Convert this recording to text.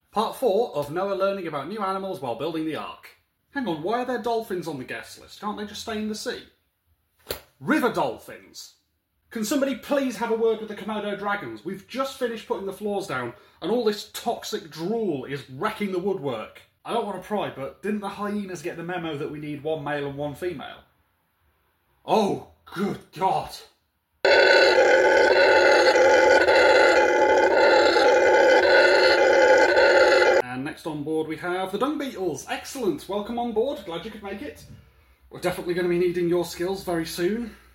Part 4 of Noah learning about new animals while building the Ark. Hang on, why are there dolphins on the guest list? Can't they just stay in the sea? River dolphins! Can somebody please have a word with the Komodo dragons? We've just finished putting the floors down, and all this toxic drool is wrecking the woodwork. I don't want to pry, but didn't the hyenas get the memo that we need one male and one female? Oh, good God! And next on board we have the dung beetles. Excellent, welcome on board, glad you could make it. We're definitely going to be needing your skills very soon.